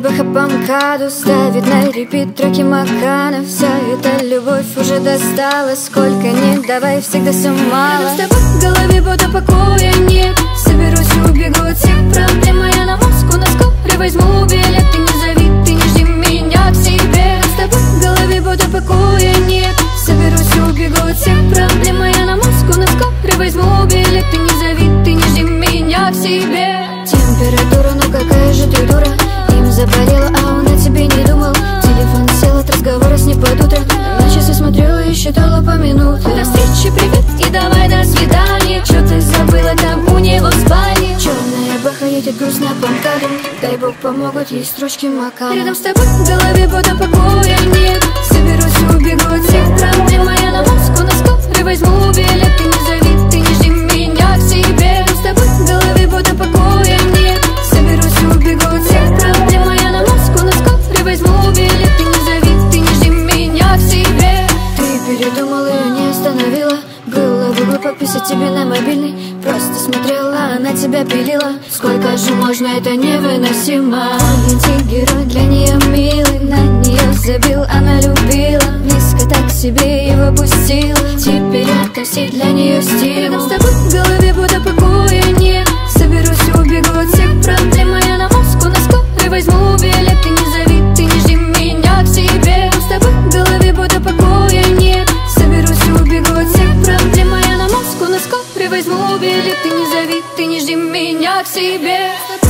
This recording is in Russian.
Баха по МКАДу ставит на репит треки Макана. Вся эта любовь уже достала, сколько ни давай, всегда все мало. С тобой в голове будто покоя нет. Соберусь и убегу от всех проблем. А я на Москву на скорой возьму билет. Ты не зови, ты не жди меня к себе. С тобой в голове будто покоя нет. Соберусь и убегу от всех проблем. А я на Москву на скорой возьму билет. Ты не зови, ты не жди меня к себе. Температура, ну какая же ты дура. Им заболела, а он о тебе не думал. Телефон сел от разговора с ней под утро. На часы смотрела и считала по минутам. До встречи, привет и давай до свидания. Чё ты забыла там у него в спальне? Черная Баха едет грустно по МКАДу. Дай бог помогут ей строчки Макана. Рядом с тобой в голове будто покоя нет. Соберусь и убегу от всех проблем. А я на Москву на скорой возьму билет. Ты не зови, ты не жди меня к себе. Рядом с тобой в голове будто покоя нет. Соберусь и убегу от всех проблем. А я на Москву на скорой возьму билет. Ты не зови, ты не жди меня к себе. Ты передумала, я не остановила. Было бы глупо писать тебе на мобильный. Просто смотрела, она тебя пилила. Сколько же можно, это невыносимо. Антигерой для нее милый. На нее забил, она любила. Близко так к себе его пустила. Теперь это все для нее стимул. С тобой в голове будто покоя нет. Соберусь и убегу от всех проблем. А я на Москву на скорой возьму билет. Ты не зови, ты не жди меня к себе. С тобой в голове будто покоя нет. Соберусь и убегу от всех проблем. А я на Москву на скорой возьму билет. Ты не зови, ты не жди меня к себе.